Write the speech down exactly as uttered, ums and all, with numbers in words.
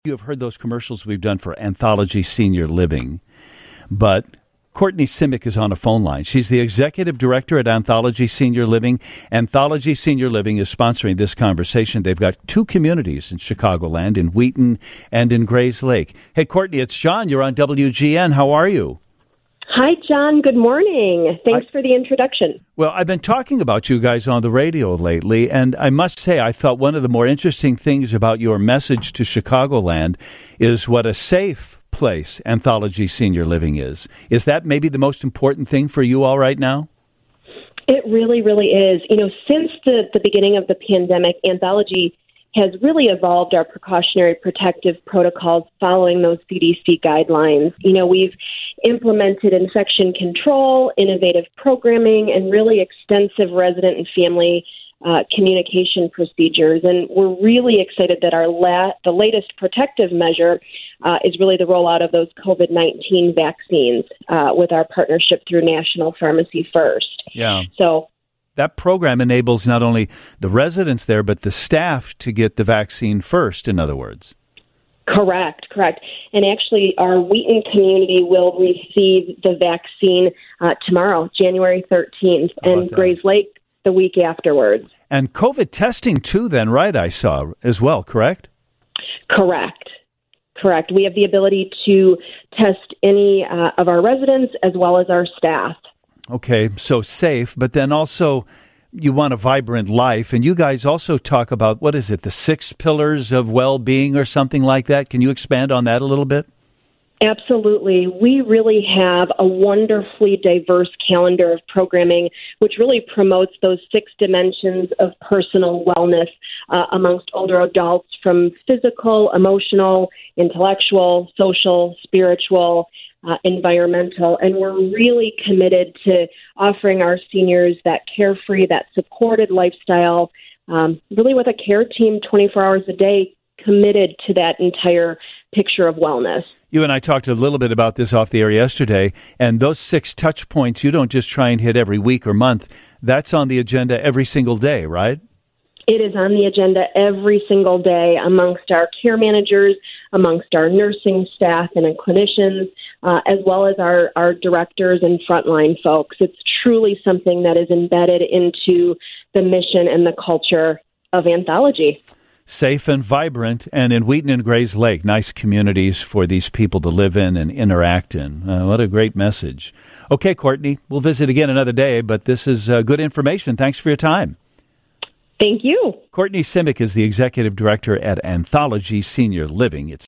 You have heard those commercials we've done for Anthology Senior Living, but Courtney Simic is on a phone line. She's the executive director at Anthology Senior Living. Anthology Senior Living is sponsoring this conversation. They've got two communities in Chicagoland, in Wheaton and in Grays Lake. Hey, Courtney, it's John. You're on W G N. How are you? Hi, John. Good morning. Thanks I, for the introduction. Well, I've been talking about you guys on the radio lately, and I must say I thought one of the more interesting things about your message to Chicagoland is what a safe place Anthology Senior Living is. Is that maybe the most important thing for you all right now? It really, really is. You know, since the, the beginning of the pandemic, Anthology has really evolved our precautionary protective protocols following those C D C guidelines. You know, we've implemented infection control, innovative programming, and really extensive resident and family uh, communication procedures. And we're really excited that our la- the latest protective measure uh, is really the rollout of those COVID nineteen vaccines uh, with our partnership through National Pharmacy First. Yeah. So that program enables not only the residents there, but the staff to get the vaccine first, in other words. Correct, correct. And actually, our Wheaton community will receive the vaccine uh, tomorrow, January thirteenth, and that? Grays Lake the week afterwards. And COVID testing, too, then, right, I saw, as well, correct? Correct. Correct. We have the ability to test any uh, of our residents as well as our staff. Okay, so safe, but then also you want a vibrant life. And you guys also talk about, what is it, the six pillars of well-being or something like that. Can you expand on that a little bit? Absolutely. We really have a wonderfully diverse calendar of programming, which really promotes those six dimensions of personal wellness uh, amongst older adults, from physical, emotional, intellectual, social, spiritual, Uh, environmental, and we're really committed to offering our seniors that carefree, that supported lifestyle, um, really with a care team twenty-four hours a day committed to that entire picture of wellness. You and I talked a little bit about this off the air yesterday, and those six touch points, you don't just try and hit every week or month. That's on the agenda every single day, right? It is on the agenda every single day amongst our care managers, amongst our nursing staff and clinicians, uh, as well as our, our directors and frontline folks. It's truly something that is embedded into the mission and the culture of Anthology. Safe and vibrant, and in Wheaton and Grays Lake, nice communities for these people to live in and interact in. Uh, what a great message. Okay, Courtney, we'll visit again another day, but this is uh, good information. Thanks for your time. Thank you. Courtney Simic is the executive director at Anthology Senior Living. It's